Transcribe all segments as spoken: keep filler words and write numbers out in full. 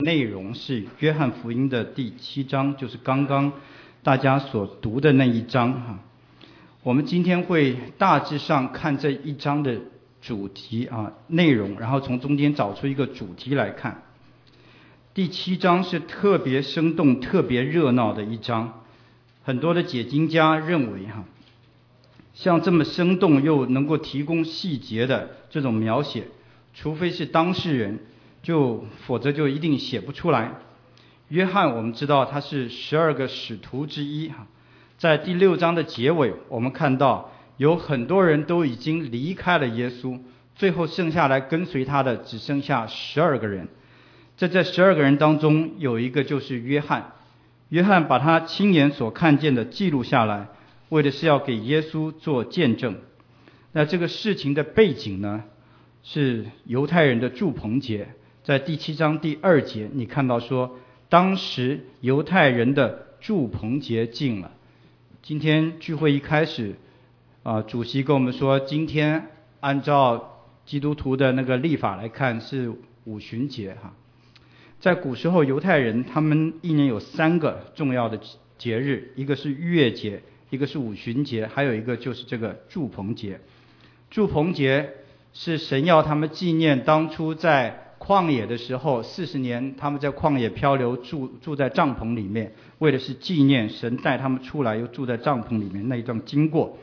内容是约翰福音的第七章，就是刚刚大家所读的那一章哈。我们今天会大致上看这一章的主题啊内容，然后从中间找出一个主题来看。第七章是特别生动、特别热闹的一章，很多的解经家认为哈，像这么生动又能够提供细节的这种描写，除非是当事人，就否则就一定写不出来。约翰我们知道他是十二个使徒之一哈，在第六章的结尾，我们看到有很多人都已经离开了耶稣，最后剩下来跟随他的只剩下十二个人。在这十二个人当中，有一个就是约翰。约翰把他亲眼所看见的记录下来，为的是要给耶稣做见证。那这个事情的背景呢，是犹太人的住棚节。在第七章第二节，你看到说，当时犹太人的住棚节近了。今天聚会一开始，啊，主席跟我们说，今天按照基督徒的那个历法来看是五旬节哈。在古时候，犹太人他们一年有三个重要的节日，一个是逾越节，一个是五旬节，还有一个就是这个住棚节。住棚节是神要他们纪念当初在旷野的时候，四十年他们在旷野漂流，住住在帐篷里面，为的是纪念神带他们出来又住在帐篷里面那一段经过。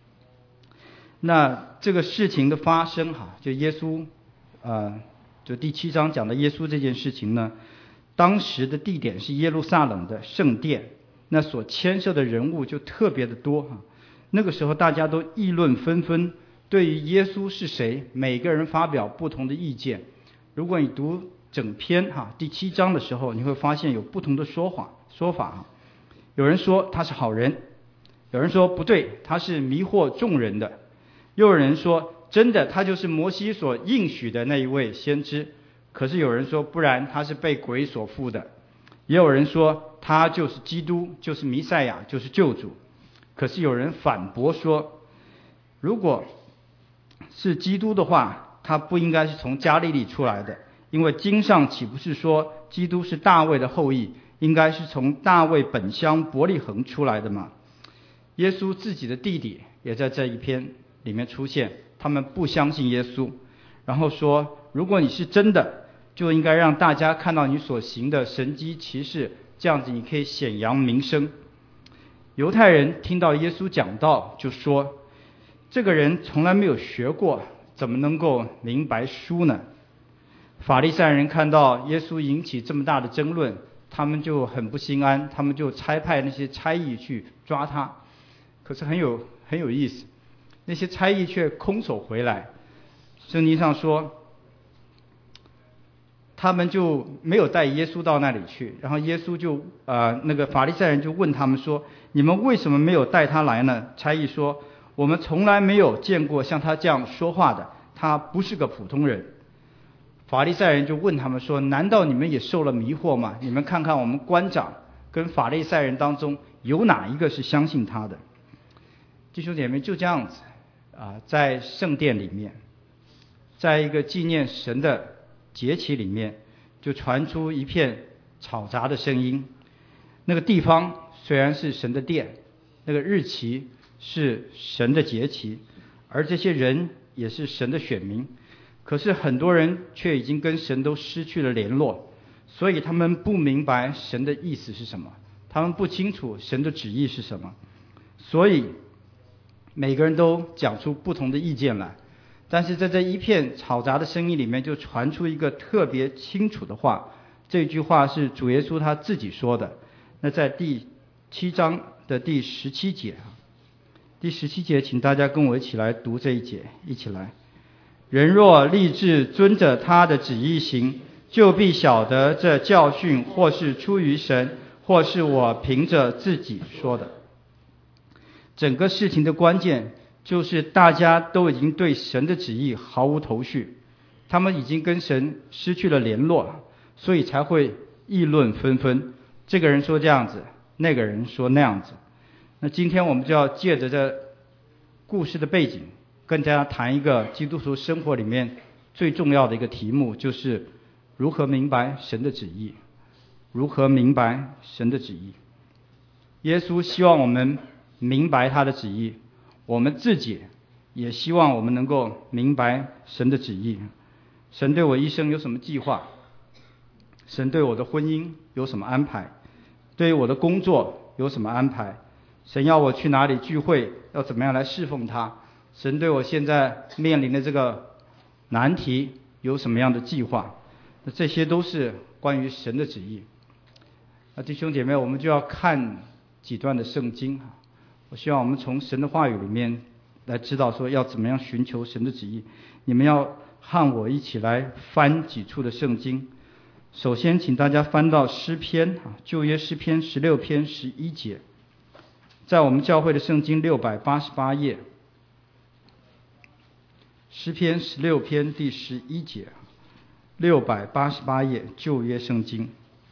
那这个事情的发生哈，就耶稣呃就第七章讲的耶稣这件事情呢，当时的地点是耶路撒冷的圣殿，那所牵涉的人物就特别的多哈。那个时候大家都议论纷纷，对于耶稣是谁，每个人发表不同的意见。如果你读整篇哈第七章的时候，你会发现有不同的说法说法哈。有人说他是好人，有人说不对，他是迷惑众人的，又有人说真的他就是摩西所应许的那一位先知，可是有人说不然，他是被鬼所附的，也有人说他就是基督，就是弥赛亚，就是救主。可是有人反驳说，如果是基督的话，他不应该是从加利利出来的，因为经上岂不是说基督是大卫的后裔，应该是从大卫本乡伯利恒出来的吗？耶稣自己的弟弟也在这一篇里面出现，他们不相信耶稣，然后说如果你是真的，就应该让大家看到你所行的神迹奇事，这样子你可以显扬名声。犹太人听到耶稣讲道，就说这个人从来没有学过，怎么能够明白书呢？法利赛人看到耶稣引起这么大的争论，他们就很不心安，他们就差派那些差役去抓他。可是很有很有意思，那些差役却空手回来。圣经上说，他们就没有带耶稣到那里去，然后耶稣就呃那个法利赛人就问他们说，你们为什么没有带他来呢？差役说，我们从来没有见过像他这样说话的，他不是个普通人。法利赛人就问他们说，难道你们也受了迷惑吗？你们看看我们官长跟法利赛人当中有哪一个是相信他的？弟兄姐妹，就这样子啊，在圣殿里面，在一个纪念神的节期里面，就传出一片吵杂的声音。那个地方虽然是神的殿，那个日期是神的节期，而这些人也是神的选民，可是很多人却已经跟神都失去了联络，所以他们不明白神的意思是什么，他们不清楚神的旨意是什么，所以每个人都讲出不同的意见来。但是在这一片吵杂的声音里面，就传出一个特别清楚的话，这句话是主耶稣他自己说的。那在第七章的第十七节，第十七节请大家跟我一起来读这一节，一起来。人若立志遵着他的旨意行，就必晓得这教训或是出于神，或是我凭着自己说的。整个事情的关键就是大家都已经对神的旨意毫无头绪，他们已经跟神失去了联络，所以才会议论纷纷，这个人说这样子，那个人说那样子。那今天我们就要借着这故事的背景，跟大家谈一个基督徒生活里面最重要的一个题目，就是如何明白神的旨意？如何明白神的旨意？耶稣希望我们明白他的旨意，我们自己也希望我们能够明白神的旨意。神对我一生有什么计划？神对我的婚姻有什么安排？对于我的工作有什么安排？神要我去哪里聚会？要怎么样来侍奉他？神对我现在面临的这个难题有什么样的计划？那这些都是关于神的旨意。那弟兄姐妹，我们就要看几段的圣经。我希望我们从神的话语里面来知道说要怎么样寻求神的旨意。你们要和我一起来翻几处的圣经。首先请大家翻到诗篇，旧约诗篇十六篇十一节，在我们教会的圣经六百八十八页，诗篇十六篇第十一节，六百八十八页旧约圣经。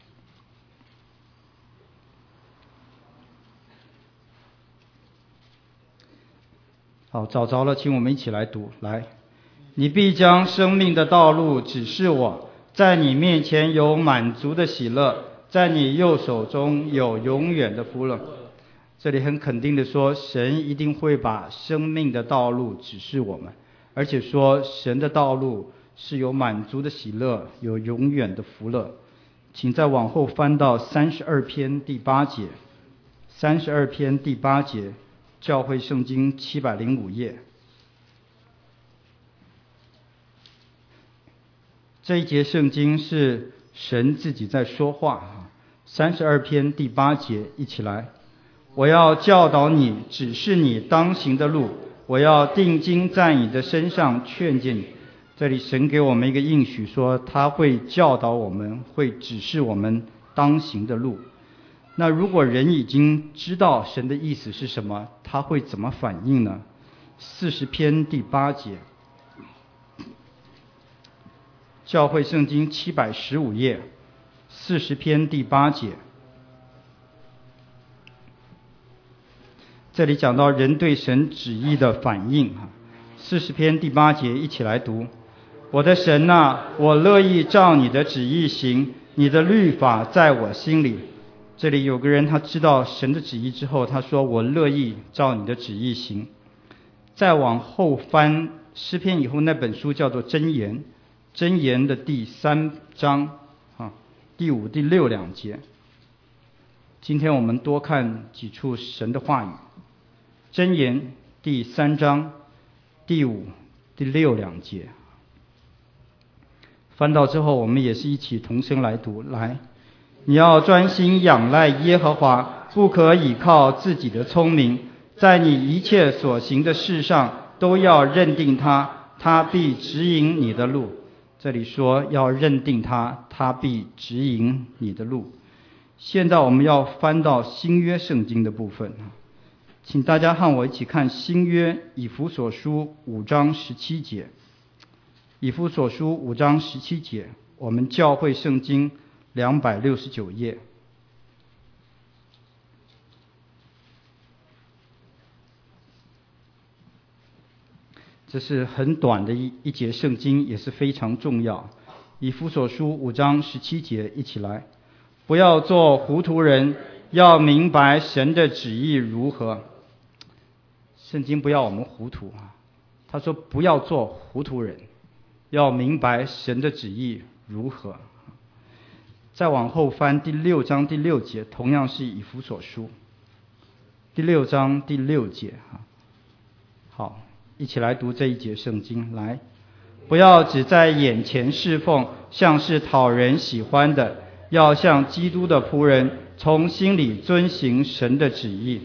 好，找着了，请我们一起来读。来，你必将生命的道路指示我，在你面前有满足的喜乐，在你右手中有永远的福乐。这里很肯定的说，神一定会把生命的道路指示我们，而且说神的道路是有满足的喜乐，有永远的福乐。请再往后翻到三十二篇第八节，三十二篇第八节，教会圣经七百零五页。这一节圣经是神自己在说话。三十二篇第八节，一起来。我要教导你，指示你当行的路，我要定睛在你的身上，劝诫你。这里神给我们一个应许，说他会教导我们，会指示我们当行的路。那如果人已经知道神的意思是什么，他会怎么反应呢？四十篇第八节，教会圣经七百十五页，四十篇第八节。这里讲到人对神旨意的反应。四十篇第八节，一起来读。我的神啊，我乐意照你的旨意行，你的律法在我心里。这里有个人他知道神的旨意之后，他说我乐意照你的旨意行。再往后翻诗篇以后，那本书叫做箴言，箴言的第三章啊，第五第六两节。今天我们多看几处神的话语。箴言第三章第五第六两节，翻到之后我们也是一起同声来读。来，你要专心仰赖耶和华，不可倚靠自己的聪明，在你一切所行的事上都要认定他，他必指引你的路。这里说要认定他，他必指引你的路。现在我们要翻到新约圣经的部分，请大家和我一起看新约以弗所书五章十七节。以弗所书五章十七节，我们教会圣经两百六十九页。这是很短的一一节圣经，也是非常重要。以弗所书五章十七节，一起来。不要做糊涂人，要明白神的旨意如何。圣经不要我们糊涂啊，他说不要做糊涂人，要明白神的旨意如何。再往后翻第六章第六节，同样是以弗所书第六章第六节。好，一起来读这一节圣经。来，不要只在眼前侍奉，像是讨人喜欢的，要像基督的仆人，从心里遵行神的旨意。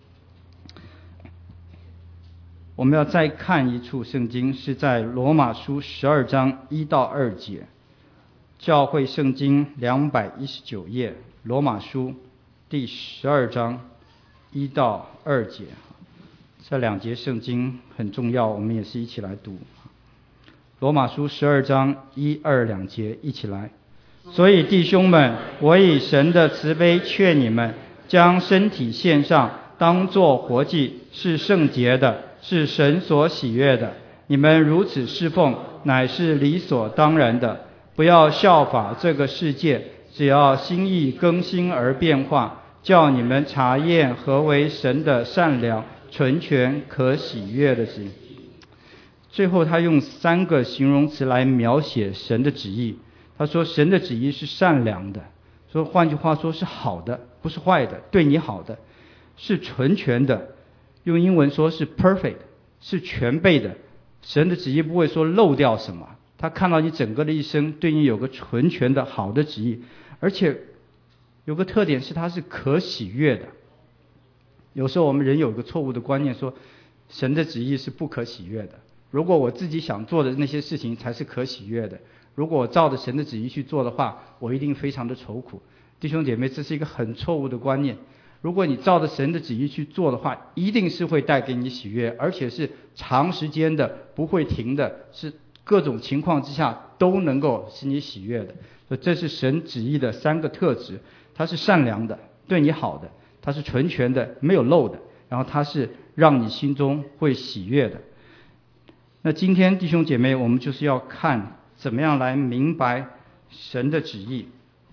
我们要再看一处圣经，是在罗马书十二章一到二节，教会圣经两百一十九页，罗马书第十二章一到二节。这两节圣经很重要，我们也是一起来读。罗马书十二章一二两节，一起来。所以弟兄们，我以神的慈悲劝你们，将身体献上，当作活祭，是圣洁的，是神所喜悦的。你们如此侍奉，乃是理所当然的。 不要效法这个世界，只要心意更新而变化，叫你们查验何为神的善良、纯全、可喜悦的旨意。最后他用三个形容词来描写神的旨意。他说神的旨意是善良的，说换句话说是好的，不是坏的，对你好的，是纯全的，用英文说是 perfect， 是全备的。神的旨意不会说漏掉什么，他看到你整个的一生，对你有个纯全的好的旨意，而且有个特点是它是可喜悦的。有时候我们人有个错误的观念，说神的旨意是不可喜悦的，如果我自己想做的那些事情才是可喜悦的，如果我照着神的旨意去做的话，我一定非常的愁苦。弟兄姐妹，这是一个很错误的观念。如果你照着神的旨意去做的话，一定是会带给你喜悦，而且是长时间的，不会停的，是各种情况之下都能够使你喜悦的。所以这是神旨意的三个特质，它是善良的，对你好的，它是纯全的，没有漏的，然后它是让你心中会喜悦的。那今天弟兄姐妹，我们就是要看怎么样来明白神的旨意。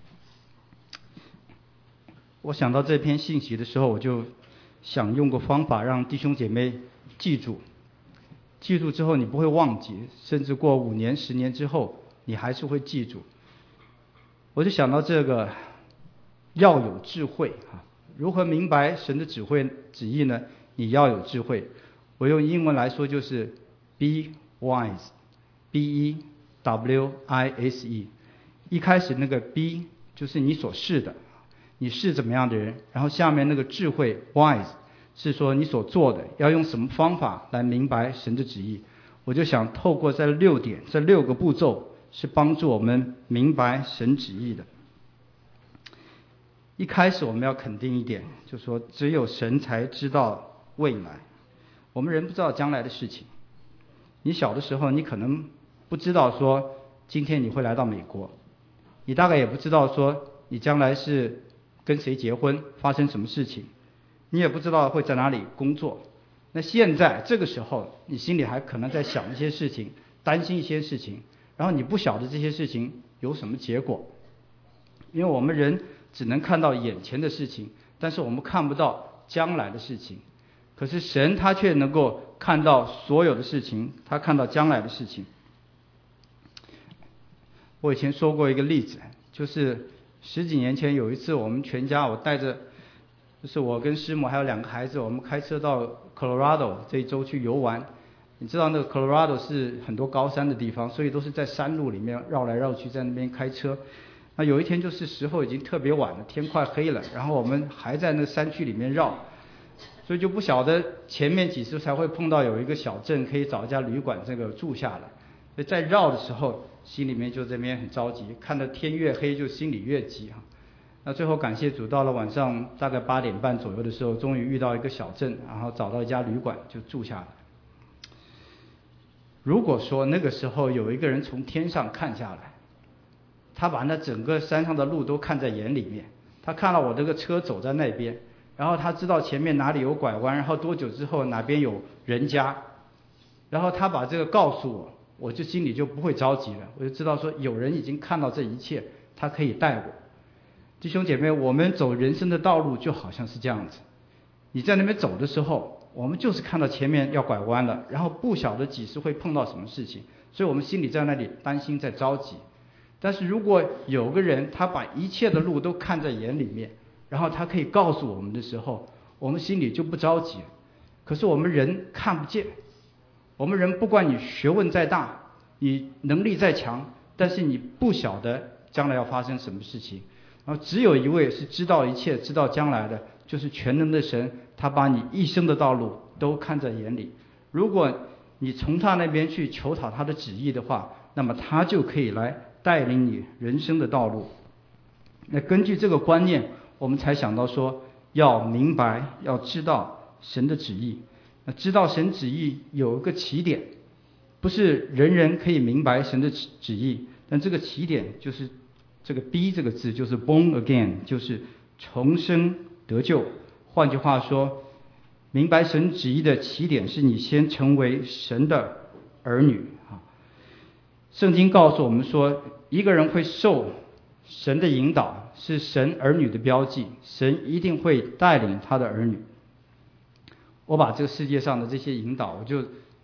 我想到这篇信息的时候，我就想用个方法让弟兄姐妹记住，记住之后你不会忘记，甚至过五年十年之后你还是会记住。我就想到这个要有智慧啊，如何明白神的旨慧旨意呢？你要有智慧。我用英文来说就是 be wise， B E W I S E。 一开始那个 be 就是你所是的，你是怎么样的人，然后下面那个智慧 wise 是说你所做的，要用什么方法来明白神的旨意。我就想透过这六点，这六个步骤是帮助我们明白神旨意的。一开始我们要肯定一点，就是说只有神才知道未来，我们人不知道将来的事情。你小的时候你可能不知道说今天你会来到美国，你大概也不知道说你将来是跟谁结婚，发生什么事情，你也不知道会在哪里工作。那现在这个时候你心里还可能在想一些事情，担心一些事情，然后你不晓得这些事情有什么结果。因为我们人只能看到眼前的事情，但是我们看不到将来的事情。可是神他却能够看到所有的事情，他看到将来的事情。我以前说过一个例子，就是十几年前有一次我们全家，我带着就是我跟师母还有两个孩子，我们开车到 Colorado 这一州去游玩。你知道那个 Colorado 是很多高山的地方，所以都是在山路里面绕来绕去，在那边开车。那有一天就是时候已经特别晚了，天快黑了，然后我们还在那个山区里面绕，所以就不晓得前面几次才会碰到有一个小镇可以找一家旅馆这个住下来。所以在绕的时候心里面就这边很着急，看到天越黑就心里越急啊。那最后感谢主，到了晚上大概八点半左右的时候，终于遇到一个小镇，然后找到一家旅馆就住下来。如果说那个时候有一个人从天上看下来，他把那整个山上的路都看在眼里面，他看到我这个车走在那边，然后他知道前面哪里有拐弯，然后多久之后哪边有人家，然后他把这个告诉我，我就心里就不会着急了，我就知道说有人已经看到这一切，他可以带我。弟兄姐妹，我们走人生的道路就好像是这样子，你在那边走的时候，我们就是看到前面要拐弯了，然后不晓得几时会碰到什么事情，所以我们心里在那里担心，在着急。但是如果有个人他把一切的路都看在眼里面，然后他可以告诉我们的时候，我们心里就不着急。可是我们人看不见，我们人不管你学问再大，你能力再强，但是你不晓得将来要发生什么事情。然后只有一位是知道一切知道将来的，就是全能的神，他把你一生的道路都看在眼里。如果你从他那边去求讨他的旨意的话，那么他就可以来带领你人生的道路。那根据这个观念，我们才想到说要明白要知道神的旨意。那知道神旨意有一个起点，不是人人可以明白神的旨意，但这个起点就是这个 B 这个字，就是 born again， 就是重生得救。换句话说，明白神旨意的起点是你先成为神的儿女啊。 圣经告诉我们说，一个人会受神的引导，是神儿女的标记，神一定会带领他的儿女。我把这个世界上的这些引导，我就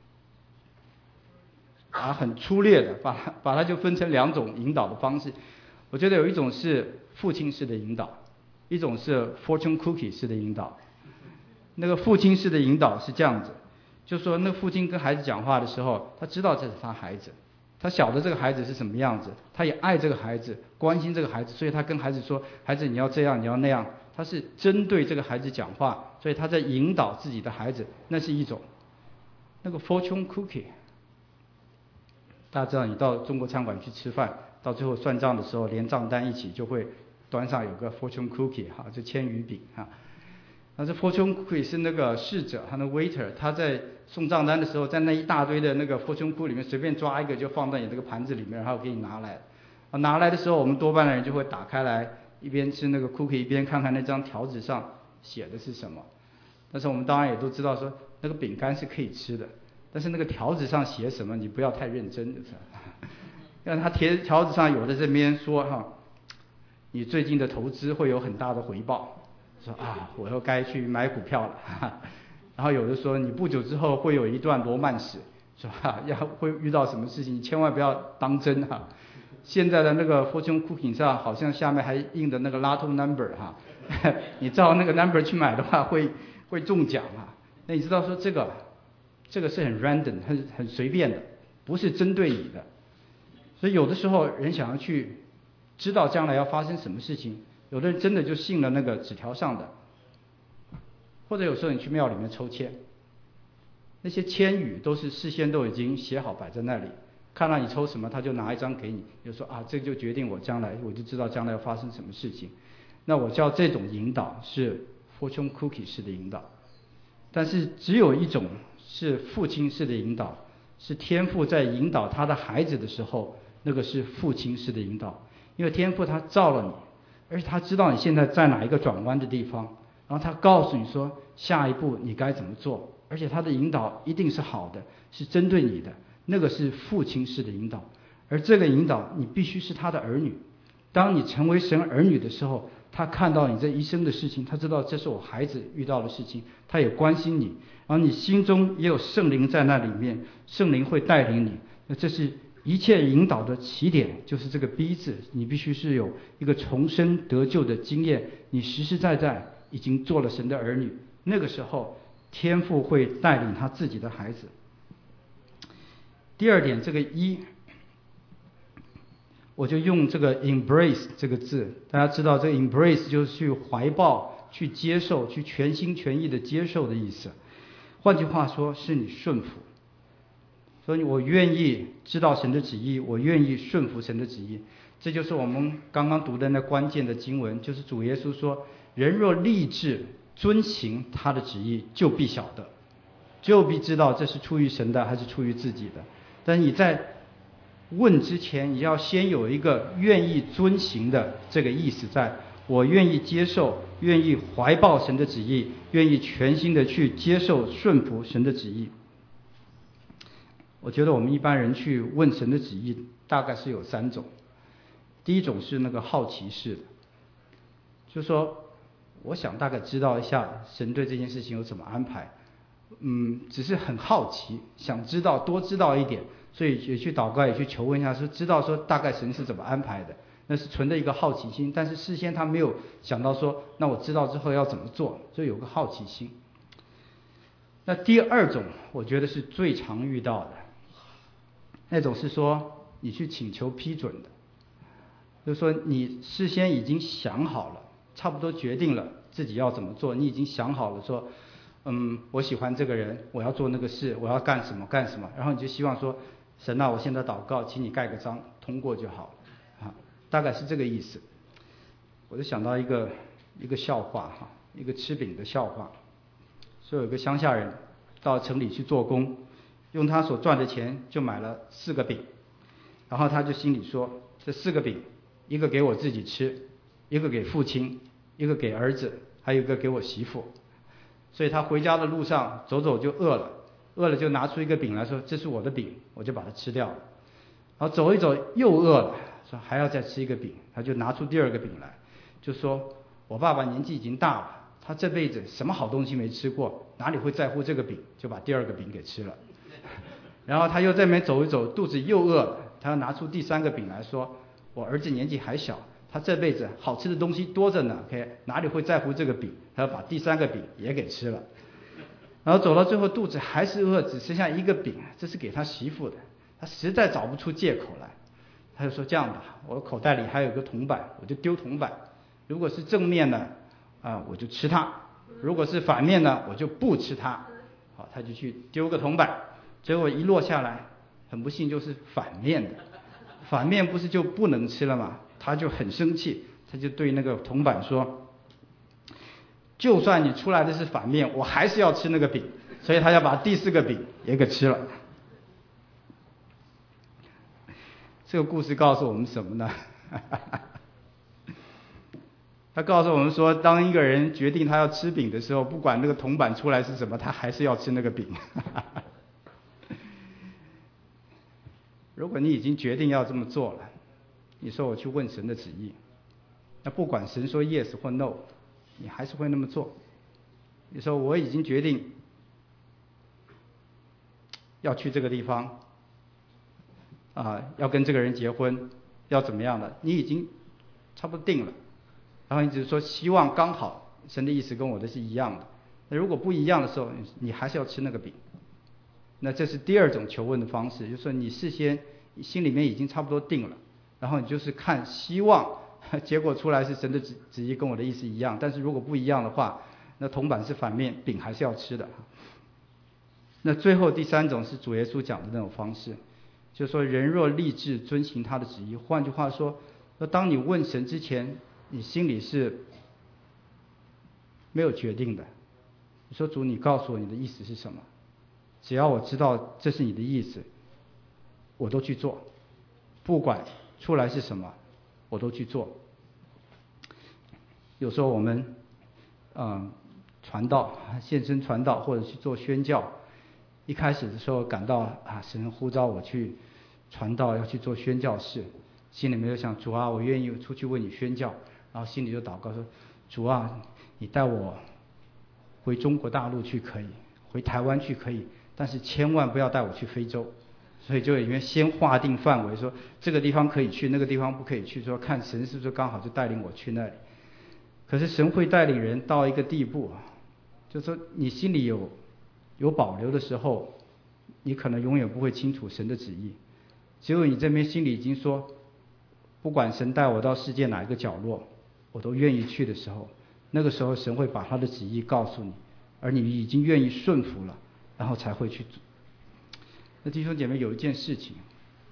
啊很粗略的把它把它就分成两种引导的方式。我觉得有一种是父亲式的引导，一种是 fortune cookie 式的引导。那个父亲式的引导是这样子，就是说那父亲跟孩子讲话的时候，他知道这是他孩子，他晓得这个孩子是什么样子，他也爱这个孩子，关心这个孩子，所以他跟孩子说，孩子你要这样你要那样，他是针对这个孩子讲话，所以他在引导自己的孩子，那是一种。那个 fortune cookie， 大家知道你到中国餐馆去吃饭，到最后算账的时候连账单一起就会端上有个 fortune cookie 哈，就千鱼饼哈。那这 fortune cookie 是那个侍者，他的 waiter， 他在送账单的时候，在那一大堆的那个 fortune cookie 里面随便抓一个就放到你这个盘子里面，然后给你拿来。啊，拿来的时候我们多半的人就会打开来，一边吃那个 cookie 一边看看那张条子上写的是什么。但是我们当然也都知道说那个饼干是可以吃的，但是那个条子上写什么你不要太认真，就是让他贴条子上有的这边说哈，你最近的投资会有很大的回报。说啊，我又该去买股票了，哈哈。然后有的说你不久之后会有一段罗曼史，是吧？要会遇到什么事情，你千万不要当真哈。现在的那个 fortune cookie 上好像下面还印的那个 lotto number 哈，你照那个 number 去买的话会会中奖啊。那你知道说这个这个是很 random 很很随便的，不是针对你的。所以有的时候人想要去知道将来要发生什么事情。有的人真的就信了那个纸条上的，或者有时候你去庙里面抽签，那些签语都是事先都已经写好摆在那里，看到你抽什么他就拿一张给你，就说啊这就决定我将来，我就知道将来要发生什么事情。那我叫这种引导是 fortune cookie 式的引导，但是只有一种是父亲式的引导，是天父在引导他的孩子的时候，那个是父亲式的引导，因为天父他造了你，而且他知道你现在在哪一个转弯的地方，然后他告诉你说下一步你该怎么做，而且他的引导一定是好的，是针对你的，那个是父亲式的引导。而这个引导你必须是他的儿女，当你成为神儿女的时候，他看到你这一生的事情，他知道这是我孩子遇到的事情，他也关心你，然后你心中也有圣灵在那里面，圣灵会带领你，那这是一切引导的起点，就是这个 B 字，你必须是有一个重生得救的经验，你实实在在已经做了神的儿女，那个时候天父会带领他自己的孩子。第二点，这个一，我就用这个 embrace 这个字，大家知道这个 embrace 就是去怀抱、去接受、去全心全意的接受的意思。换句话说，是你顺服。所以我愿意知道神的旨意，我愿意顺服神的旨意，这就是我们刚刚读的那关键的经文，就是主耶稣说，人若立志遵行他的旨意，就必晓得，就必知道这是出于神的还是出于自己的。但你在问之前，你要先有一个愿意遵行的这个意思，在我愿意接受，愿意怀抱神的旨意，愿意全心的去接受顺服神的旨意。我觉得我们一般人去问神的旨意大概是有三种。第一种是那个好奇式的，就是说我想大概知道一下神对这件事情有怎么安排，嗯，只是很好奇，想知道多知道一点，所以也去祷告，也去求问一下，说知道说大概神是怎么安排的，那是存的一个好奇心，但是事先他没有想到说那我知道之后要怎么做，所以有个好奇心。那第二种我觉得是最常遇到的，那种是说你去请求批准的，就是说你事先已经想好了，差不多决定了自己要怎么做，你已经想好了说，嗯，我喜欢这个人，我要做那个事，我要干什么干什么，然后你就希望说，神啊，我现在祷告，请你盖个章，通过就好了，啊，大概是这个意思。我就想到一个一个笑话哈，一个吃饼的笑话，说有个乡下人到城里去做工，用他所赚的钱就买了四个饼，然后他就心里说，这四个饼，一个给我自己吃，一个给父亲，一个给儿子，还有一个给我媳妇。所以他回家的路上走走就饿了，饿了就拿出一个饼来说，这是我的饼，我就把它吃掉了。 然后走一走又饿了，说还要再吃一个饼，他就拿出第二个饼来，就说我爸爸年纪已经大了，他这辈子什么好东西没吃过，哪里会在乎这个饼，就把第二个饼给吃了。然后他又在那边走一走，肚子又饿了，他要拿出第三个饼来说，我儿子年纪还小，他这辈子好吃的东西多着呢 ，OK， 哪里会在乎这个饼？他要把第三个饼也给吃了。然后走到最后肚子还是饿，只剩下一个饼，这是给他媳妇的，他实在找不出借口来，他就说这样吧，我口袋里还有个铜板，我就丢铜板，如果是正面呢，啊、呃、我就吃它，如果是反面呢，我就不吃它。好，他就去丢个铜板，结果一落下来，很不幸就是反面的，反面不是就不能吃了吗？他就很生气，他就对那个铜板说，就算你出来的是反面，我还是要吃那个饼，所以他要把第四个饼也给吃了。这个故事告诉我们什么呢？他告诉我们说，当一个人决定他要吃饼的时候，不管那个铜板出来是什么，他还是要吃那个饼。如果你已经决定要这么做了，你说我去问神的旨意，那不管神说 yes 或 no， 你还是会那么做。你说我已经决定要去这个地方，啊、呃，要跟这个人结婚，要怎么样的，你已经差不多定了，然后你只是说希望刚好神的意思跟我的是一样的。那如果不一样的时候，你还是要吃那个饼。那这是第二种求问的方式，就是说你事先心里面已经差不多定了，然后你就是看希望结果出来是神的旨旨意跟我的意思一样，但是如果不一样的话，那铜板是反面，饼还是要吃的。那最后第三种是主耶稣讲的那种方式，就是说人若立志遵行他的旨意，换句话说，那当你问神之前，你心里是没有决定的。你说主，你告诉我你的意思是什么？只要我知道这是你的意思，我都去做，不管出来是什么，我都去做。有时候我们，嗯，传道、现身传道，或者去做宣教，一开始的时候感到啊，神呼召我去传道，要去做宣教士，心里面就想，主啊，我愿意出去为你宣教，然后心里就祷告说，主啊，你带我回中国大陆去可以，回台湾去可以，但是千万不要带我去非洲。所以就里面先划定范围，说这个地方可以去，那个地方不可以去，说看神是不是刚好就带领我去那里。可是神会带领人到一个地步，就是说你心里有有保留的时候，你可能永远不会清楚神的旨意。只有你这边心里已经说，不管神带我到世界哪一个角落，我都愿意去的时候，那个时候神会把他的旨意告诉你，而你已经愿意顺服了，然后才会去做。那弟兄姐妹，有一件事情，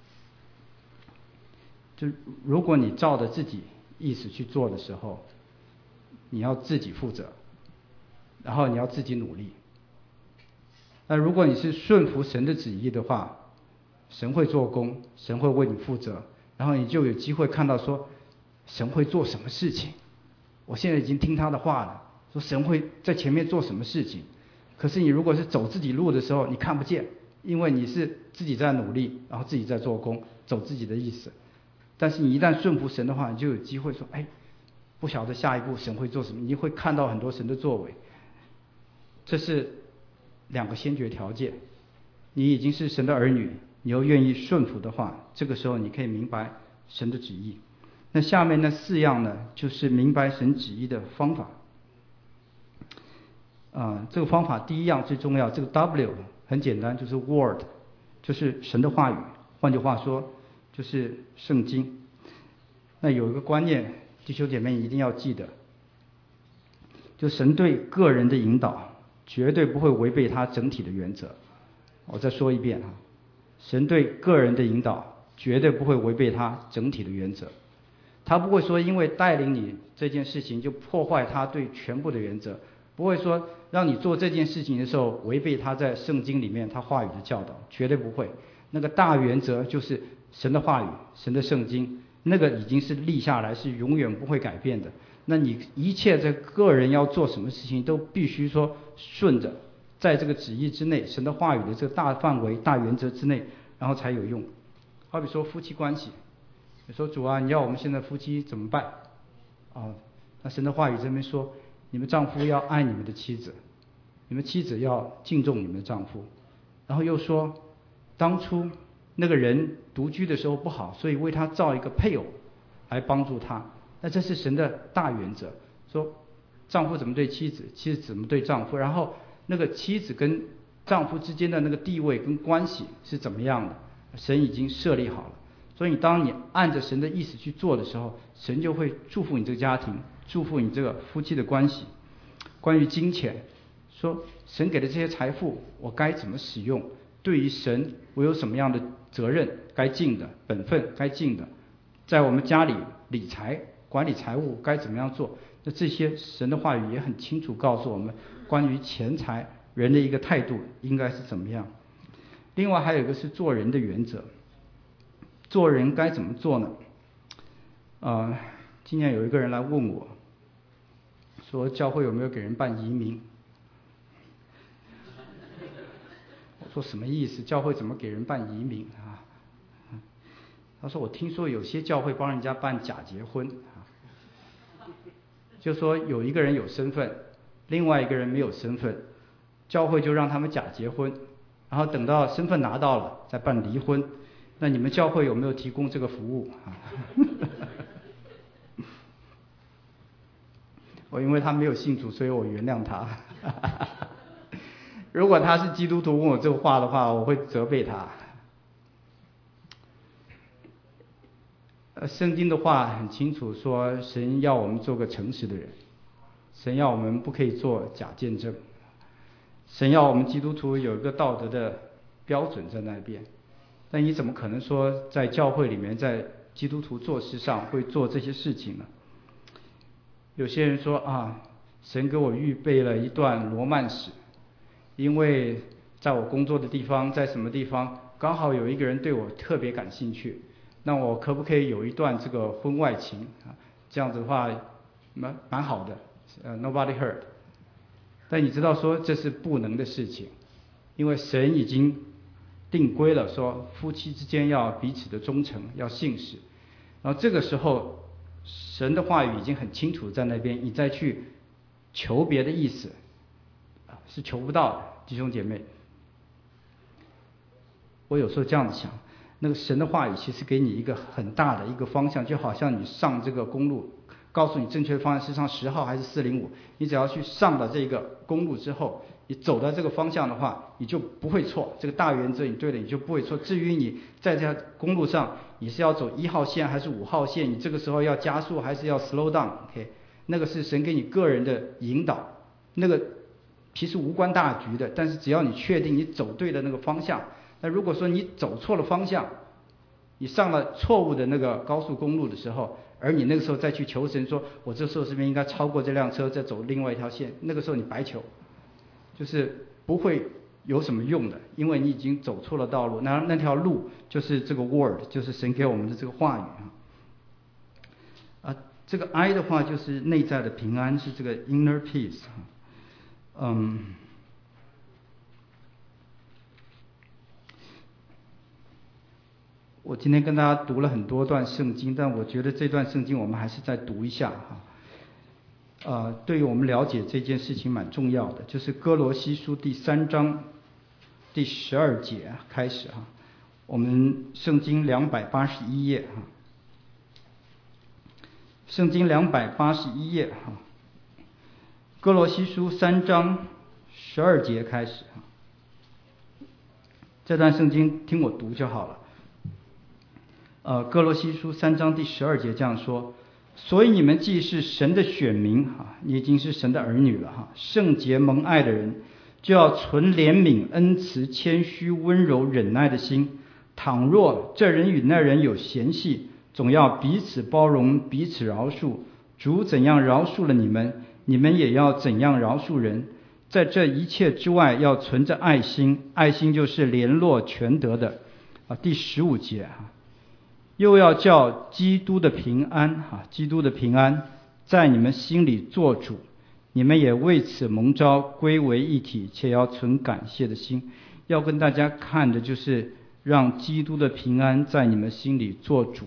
就如果你照着自己意思去做的时候，你要自己负责，然后你要自己努力。那如果你是顺服神的旨意的话，神会做工，神会为你负责，然后你就有机会看到说神会做什么事情。我现在已经听他的话了，说神会在前面做什么事情。可是你如果是走自己路的时候，你看不见，因为你是自己在努力，然后自己在做工，走自己的意思。但是你一旦顺服神的话，你就有机会说，哎，不晓得下一步神会做什么，你会看到很多神的作为。这是两个先决条件，你已经是神的儿女，你又愿意顺服的话，这个时候你可以明白神的旨意。那下面那四样呢，就是明白神旨意的方法。啊、呃，这个方法第一样最重要，这个 W 很简单，就是 Word， 就是神的话语，换句话说就是圣经。那有一个观念，弟兄姐妹一定要记得，就神对个人的引导绝对不会违背他整体的原则。我再说一遍哈，神对个人的引导绝对不会违背他整体的原则。他不会说因为带领你这件事情就破坏他对全部的原则，不会说让你做这件事情的时候违背他在圣经里面他话语的教导，绝对不会。那个大原则就是神的话语，神的圣经，那个已经是立下来，是永远不会改变的。那你一切在个人要做什么事情都必须说顺着在这个旨意之内，神的话语的这个大范围大原则之内，然后才有用。 好比说夫妻关系，你说主啊，你要我们现在夫妻怎么办？啊，那神的话语这边说，你们丈夫要爱你们的妻子，你们妻子要敬重你们的丈夫。然后又说，当初那个人独居的时候不好，所以为他造一个配偶来帮助他。那这是神的大原则，说丈夫怎么对妻子，妻子怎么对丈夫，然后那个妻子跟丈夫之间的那个地位跟关系是怎么样的，神已经设立好了。所以当你按着神的意思去做的时候，神就会祝福你这个家庭，祝福你这个夫妻的关系。关于金钱，说神给的这些财富我该怎么使用，对于神我有什么样的责任该尽的，本分该尽的，在我们家里理财管理财务该怎么样做，那这些神的话语也很清楚告诉我们关于钱财人的一个态度应该是怎么样。另外还有一个是做人的原则，做人该怎么做呢？呃，今年有一个人来问我，说教会有没有给人办移民？我说什么意思？教会怎么给人办移民啊？他说我听说有些教会帮人家办假结婚啊，就说有一个人有身份，另外一个人没有身份，教会就让他们假结婚，然后等到身份拿到了再办离婚。那你们教会有没有提供这个服务啊？我因为他没有信主，所以我原谅他。如果他是基督徒问我这个话的话，我会责备他。呃，圣经的话很清楚说，神要我们做个诚实的人，神要我们不可以做假见证，神要我们基督徒有一个道德的标准在那边。那你怎么可能说在教会里面，在基督徒做事上会做这些事情呢？有些人说啊，神给我预备了一段罗曼史，因为在我工作的地方，在什么地方刚好有一个人对我特别感兴趣，那我可不可以有一段这个婚外情啊？这样子的话蛮蛮好的，呃 nobody hurt。但你知道说这是不能的事情，因为神已经定规了，说夫妻之间要彼此的忠诚，要信实。然后这个时候神的话语已经很清楚在那边，你再去求别的意思是求不到的，弟兄姐妹。我有时候这样子想，那个神的话语其实给你一个很大的一个方向，就好像你上这个公路，告诉你正确的方向是上十号还是四零五，你只要去上了这个公路之后，你走到这个方向的话，你就不会错。这个大原则你对了，你就不会错。至于你在这条公路上，你是要走一号线还是五号线，你这个时候要加速还是要 slow down，OK， 那个是神给你个人的引导，那个其实无关大局的，但是只要你确定你走对了那个方向。那如果说你走错了方向，你上了错误的那个高速公路的时候，而你那个时候再去求神说我这时候是不是应该超过这辆车再走另外一条线，那个时候你白求，就是不会有什么用的，因为你已经走错了道路，那那条路就是这个 word， 就是神给我们的这个话语啊。啊，这个 I 的话就是内在的平安，是这个 inner peace。嗯，我今天跟大家读了很多段圣经，但我觉得这段圣经我们还是再读一下哈。呃，对于我们了解这件事情蛮重要的，就是哥罗西书第三章第十二节开始哈，我们圣经两百八十一页哈，圣经两百八十一页哈，哥罗西书三章十二节开始哈，这段圣经听我读就好了。呃，哥罗西书三章第十二节这样说：所以你们既是神的选民啊，你已经是神的儿女了哈，圣洁蒙爱的人，就要存怜悯、恩慈、谦虚、温柔、忍耐的心。倘若这人与那人有嫌隙，总要彼此包容，彼此饶恕。主怎样饶恕了你们，你们也要怎样饶恕人。在这一切之外，要存着爱心，爱心就是联络全德的啊。第十五节啊。又要叫基督的平安啊，基督的平安在你们心里做主，你们也为此蒙召归为一体，且要存感谢的心。要跟大家看的就是让基督的平安在你们心里做主。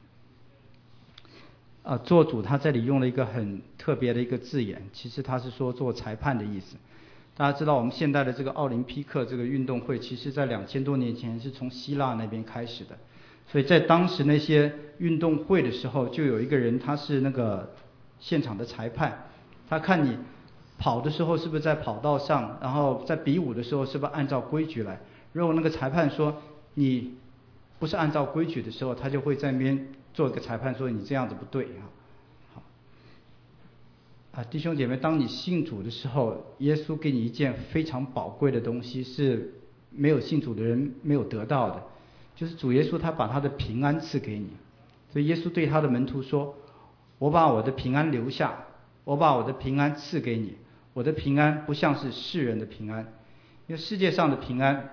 啊，做主他这里用了一个很特别的一个字眼，其实他是说做裁判的意思。大家知道我们现代的这个奥林匹克这个运动会，其实在两千多年前是从希腊那边开始的，所以在当时那些运动会的时候，就有一个人他是那个现场的裁判，他看你跑的时候是不是在跑道上，然后在比武的时候是不是按照规矩来。如果那个裁判说你不是按照规矩的时候，他就会在那边做一个裁判说你这样子不对啊。好啊，弟兄姐妹，当你信主的时候，耶稣给你一件非常宝贵的东西，是没有信主的人没有得到的，就是主耶稣他把他的平安赐给你。所以耶稣对他的门徒说，我把我的平安留下，我把我的平安赐给你，我的平安不像是世人的平安。因为世界上的平安，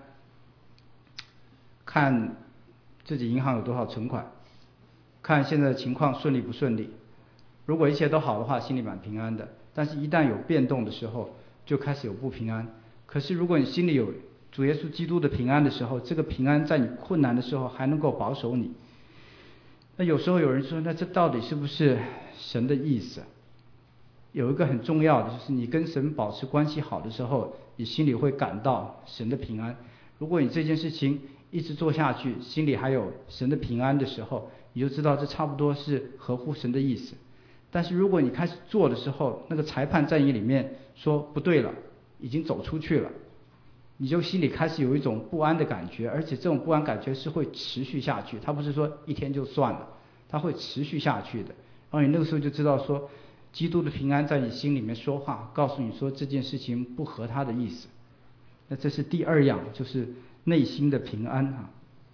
看自己银行有多少存款，看现在的情况顺利不顺利。如果一切都好的话，心里蛮平安的，但是一旦有变动的时候，就开始有不平安。可是如果你心里有主耶稣基督的平安的时候，这个平安在你困难的时候还能够保守你。那有时候有人说，那这到底是不是神的意思？有一个很重要的，就是你跟神保持关系好的时候，你心里会感到神的平安。如果你这件事情一直做下去，心里还有神的平安的时候，你就知道这差不多是合乎神的意思。但是如果你开始做的时候，那个裁判在你里面说不对了，已经走出去了，你就心里开始有一种不安的感觉，而且这种不安感觉是会持续下去，它不是说一天就算了，它会持续下去的。然后你那个时候就知道说，基督的平安在你心里面说话，告诉你说这件事情不合他的意思。那这是第二样，就是内心的平安哈。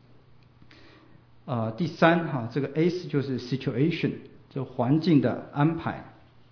呃，第三哈，这个 S 就是 situation， 就环境的安排。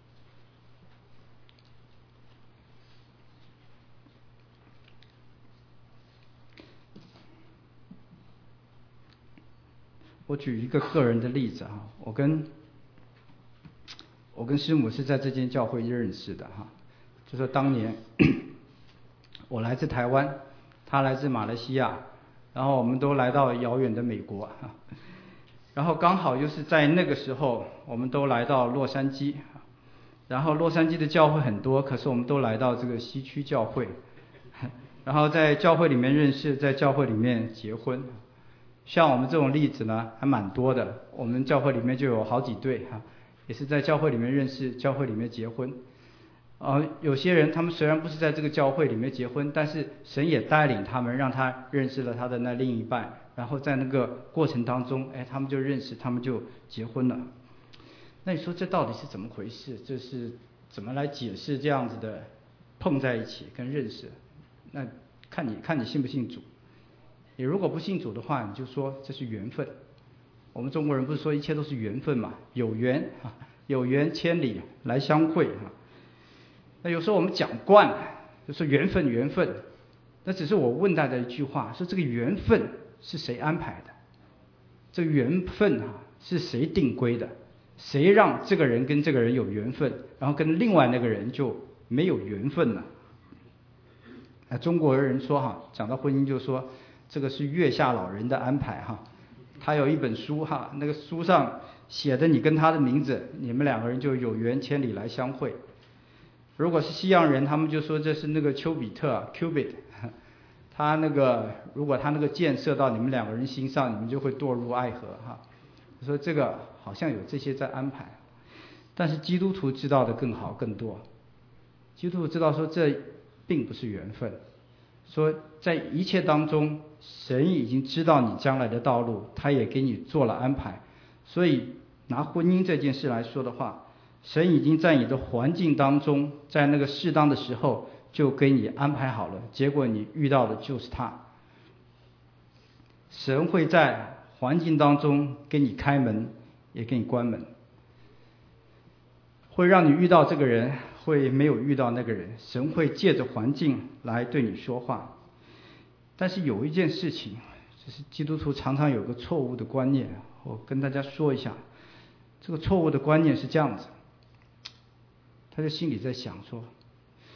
我举一个个人的例子哈，我跟我跟师母是在这间教会认识的哈，就说当年我来自台湾，他来自马来西亚，然后我们都来到遥远的美国哈，然后刚好又是在那个时候，我们都来到洛杉矶，然后洛杉矶的教会很多，可是我们都来到这个西区教会，然后在教会里面认识，在教会里面结婚。像我们这种例子呢还蛮多的，我们教会里面就有好几对哈，也是在教会里面认识，教会里面结婚。呃，有些人他们虽然不是在这个教会里面结婚，但是神也带领他们，让他认识了他的那另一半，然后在那个过程当中，哎，他们就认识，他们就结婚了。那你说这到底是怎么回事？这是怎么来解释这样子的碰在一起跟认识？那看你看你信不信主。你如果不信主的话，你就说这是缘分。我们中国人不是说一切都是缘分嘛？有缘啊，有缘千里来相会啊。那有时候我们讲惯了，就说缘分缘分，那只是我问大家一句话，说这个缘分是谁安排的？这个缘分啊是谁定规的？谁让这个人跟这个人有缘分，然后跟另外那个人就没有缘分了？那中国人说哈，讲到婚姻就说这个是月下老人的安排哈。他有一本书哈，那个书上写的你跟他的名字，你们两个人就有缘千里来相会。如果是西洋人，他们就说这是那个丘比特 Cupid， 他那个如果他那个箭射到你们两个人心上，你们就会堕入爱河哈。我说这个好像有这些在安排，但是基督徒知道的更好更多。基督徒知道说这并不是缘分，说在一切当中，神已经知道你将来的道路，他也给你做了安排。所以拿婚姻这件事来说的话，神已经在你的环境当中，在那个适当的时候就给你安排好了，结果你遇到的就是他。神会在环境当中给你开门，也给你关门，会让你遇到这个人，会没有遇到那个人。神会借着环境来对你说话。但是有一件事情，就是基督徒常常有个错误的观念，我跟大家说一下。这个错误的观念是这样子，他在心里在想说，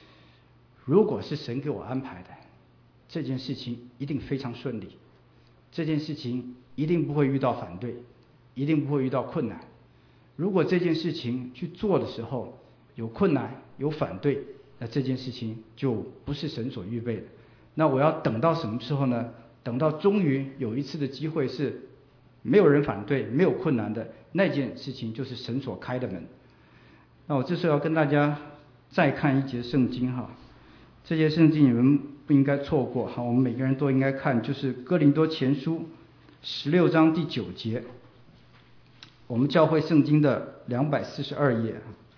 如果是神给我安排的，这件事情一定非常顺利， 这件事情一定不会遇到反对，一定不会遇到困难。如果这件事情去做的时候有困难有反对，那这件事情就不是神所预备的。那我要等到什么时候呢？等到终于有一次的机会是没有人反对没有困难的，那件事情就是神所开的门。那我这时候要跟大家再看一节圣经哈，这节圣经你们不应该错过哈，我们每个人都应该看，就是哥林多前书十六章第九节，我们教会圣经的两百四十二页，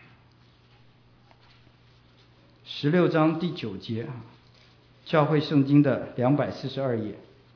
十六章第九节，教会圣经的两百四十二页。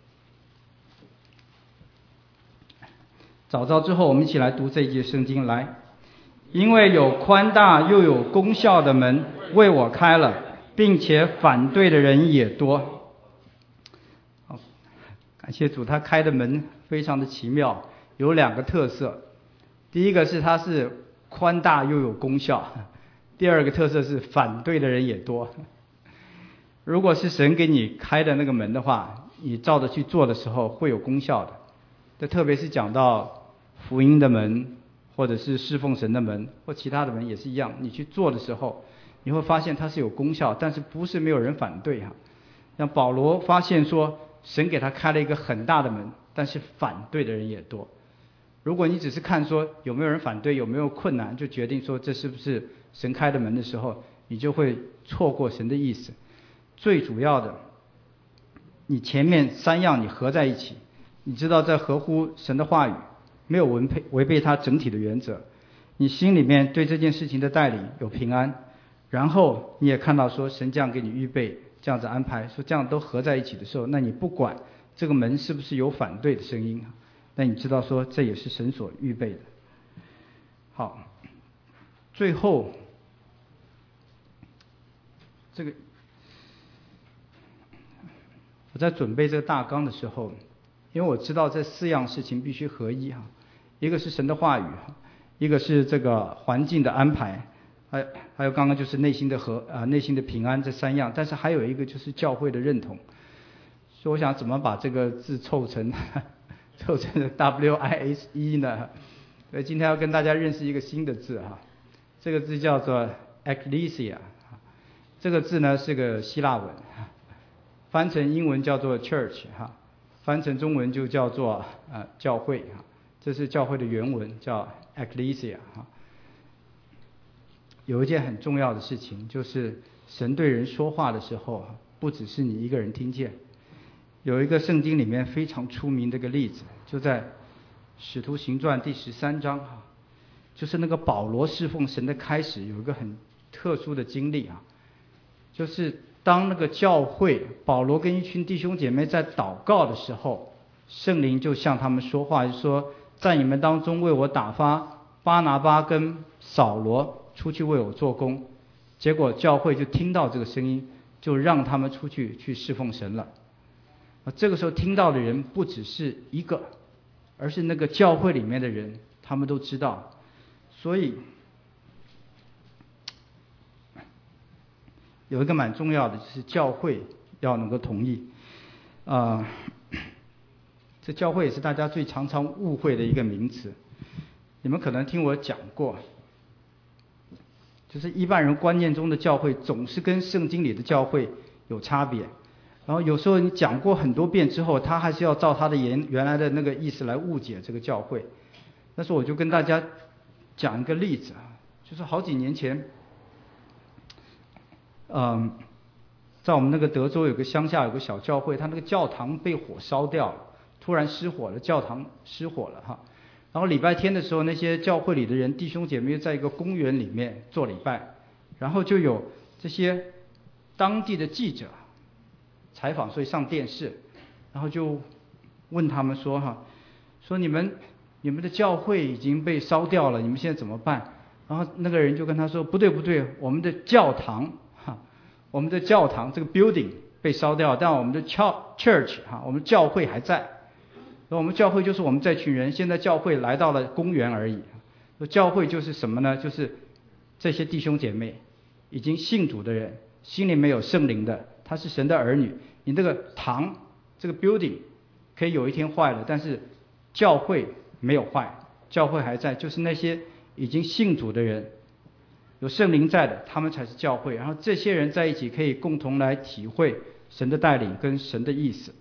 早早之后，我们一起来读这一节圣经来。因为有宽大又有功效的门为我开了，并且反对的人也多。好，感谢主，他开的门非常的奇妙，有两个特色。第一个是它是宽大又有功效，第二个特色是反对的人也多。如果是神给你开的那个门的话，你照着去做的时候会有功效的。这特别是讲到福音的门，或者是侍奉神的门，或其他的门也是一样，你去做的时候你会发现它是有功效，但是不是没有人反对哈。像保罗发现说神给他开了一个很大的门，但是反对的人也多。如果你只是看说有没有人反对有没有困难就决定说这是不是神开的门的时候，你就会错过神的意思。最主要的，你前面三样你合在一起，你知道在合乎神的话语，没有违背违背他整体的原则，你心里面对这件事情的带领有平安，然后你也看到说神这样给你预备，这样子安排，说这样都合在一起的时候，那你不管这个门是不是有反对的声音，那你知道说这也是神所预备的。好，最后这个我在准备这个大纲的时候，因为我知道这四样事情必须合一哈，一个是神的话语，一个是这个环境的安排，还还有刚刚就是内心的和啊、呃、内心的平安，这三样，但是还有一个就是教会的认同。所以我想怎么把这个字凑成凑成 W I S E 呢？所以今天要跟大家认识一个新的字哈，这个字叫做 Ecclesia， 这个字呢是个希腊文，翻成英文叫做 Church 哈，翻成中文就叫做呃教会哈，这是教会的原文叫 Ecclesia 哈。有一件很重要的事情，就是神对人说话的时候，不只是你一个人听见。有一个圣经里面非常出名的一个例子，就在使徒行传第十三章哈，就是那个保罗侍奉神的开始，有一个很特殊的经历啊，就是当那个教会保罗跟一群弟兄姐妹在祷告的时候，圣灵就向他们说话，就说在你们当中为我打发巴拿巴跟扫罗出去为我做工。结果教会就听到这个声音，就让他们出去去侍奉神了。这个时候听到的人不只是一个，而是那个教会里面的人，他们都知道。所以有一个蛮重要的，就是教会要能够同意啊、呃。这教会也是大家最常常误会的一个名词。你们可能听我讲过，就是一般人观念中的教会总是跟圣经里的教会有差别，然后有时候你讲过很多遍之后，他还是要照他的原原来的那个意思来误解这个教会。那时候我就跟大家讲一个例子啊，就是好几年前，嗯，在我们那个德州有个乡下有个小教会，他那个教堂被火烧掉了，突然失火了，教堂失火了哈。然后礼拜天的时候，那些教会里的人弟兄姐妹在一个公园里面做礼拜，然后就有这些当地的记者采访，所以上电视，然后就问他们说哈，说你们你们的教会已经被烧掉了，你们现在怎么办？然后那个人就跟他说，不对不对，我们的教堂哈，我们的教堂这个 building 被烧掉，但我们的 church 哈，我们教会还在。我们教会就是我们这群人，现在教会来到了公园而已。教会就是什么呢？就是这些弟兄姐妹已经信主的人，心里没有圣灵的，他是神的儿女。你这个堂这个 building 可可以有一天坏了，但是教会没有坏，教会还在，就是那些已经信主的人，有圣灵在的，他们才是教会。然后这些人在一起可以共同来体会神的带领跟神的意思。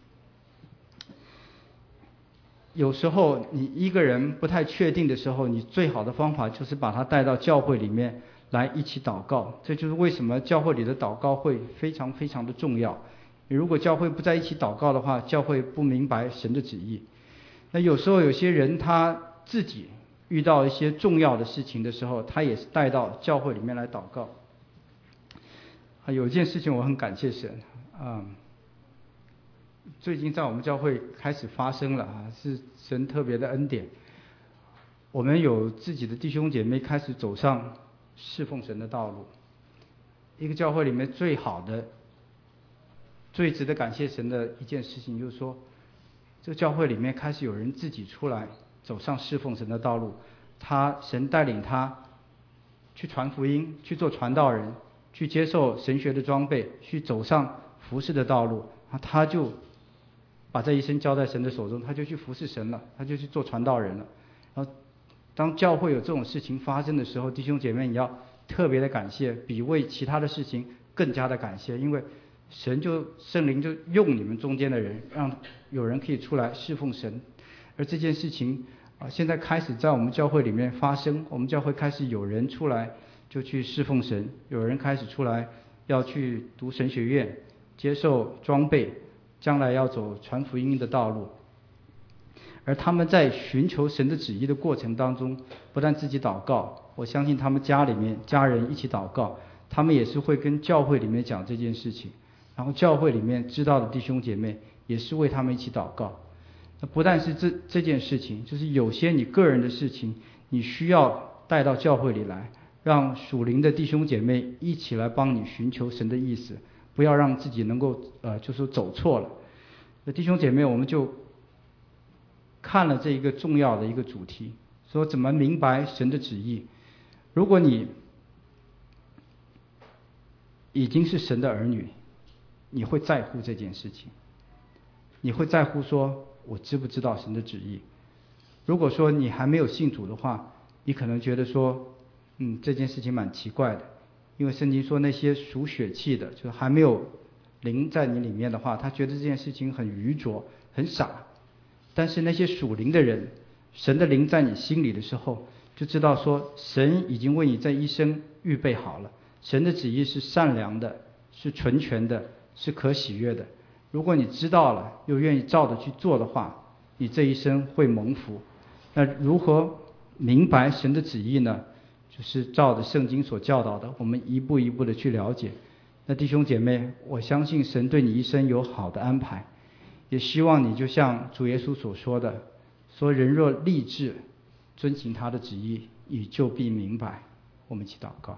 有时候你一个人不太确定的时候，你最好的方法就是把他带到教会里面来一起祷告。这就是为什么教会里的祷告会非常非常的重要。如果教会不在一起祷告的话，教会不明白神的旨意。那有时候有些人他自己遇到一些重要的事情的时候，他也是带到教会里面来祷告。啊，有一件事情我很感谢神啊。嗯最近在我们教会开始发生了啊，是神特别的恩典。我们有自己的弟兄姐妹开始走上侍奉神的道路。一个教会里面最好的、最值得感谢神的一件事情，就是说，这个教会里面开始有人自己出来走上侍奉神的道路。他神带领他去传福音，去做传道人，去接受神学的装备，去走上服侍的道路。他就把这一生交在神的手中，他就去服侍神了，他就去做传道人了。然后当教会有这种事情发生的时候，弟兄姐妹你要特别的感谢，比为其他的事情更加的感谢，因为神就圣灵就用你们中间的人，让有人可以出来侍奉神。而这件事情啊，现在开始在我们教会里面发生，我们教会开始有人出来就去侍奉神，有人开始出来要去读神学院，接受装备，将来要走传福音的道路。而他们在寻求神的旨意的过程当中，不但自己祷告，我相信他们家里面家人一起祷告，他们也是会跟教会里面讲这件事情，然后教会里面知道的弟兄姐妹也是为他们一起祷告。那不但是这这件事情，就是有些你个人的事情，你需要带到教会里来，让属灵的弟兄姐妹一起来帮你寻求神的意思，不要让自己能够呃，就说走错了。那弟兄姐妹，我们就看了这一个重要的一个主题，说怎么明白神的旨意。如果你已经是神的儿女，你会在乎这件事情，你会在乎说我知不知道神的旨意。如果说你还没有信主的话，你可能觉得说嗯这件事情蛮奇怪的，因为圣经说那些属血气的，就是还没有灵在你里面的话，他觉得这件事情很愚拙很傻。但是那些属灵的人，神的灵在你心里的时候，就知道说神已经为你这一生预备好了，神的旨意是善良的，是纯全的，是可喜悦的。如果你知道了又愿意照着去做的话，你这一生会蒙福。那如何明白神的旨意呢？就是照着圣经所教导的，我们一步一步的去了解。那弟兄姐妹，我相信神对你一生有好的安排，也希望你就像主耶稣所说的，说人若立志遵行他的旨意，你就必明白。我们一起祷告。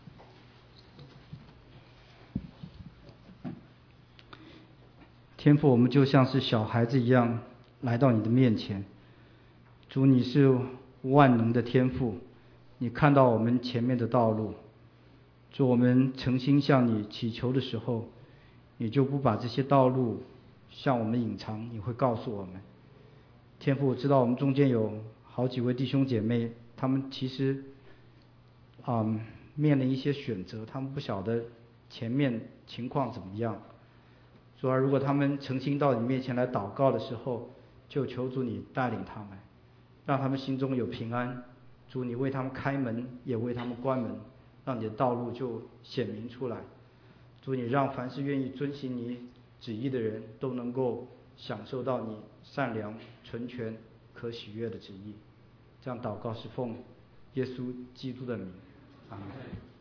天父，我们就像是小孩子一样来到你的面前。主，你是万能的天父，你看到我们前面的道路。主，我们诚心向你祈求的时候，你就不把这些道路向我们隐藏，你会告诉我们。天父，我知道我们中间有好几位弟兄姐妹，他们其实嗯面临一些选择，他们不晓得前面情况怎么样。主啊，如果他们诚心到你面前来祷告的时候，就求主你带领他们，让他们心中有平安。主，你为他们开门，也为他们关门，让你的道路就显明出来。主，你让凡是愿意遵行你旨意的人都能够享受到你善良、纯全、可喜悦的旨意。这样祷告是奉耶稣基督的名，阿们。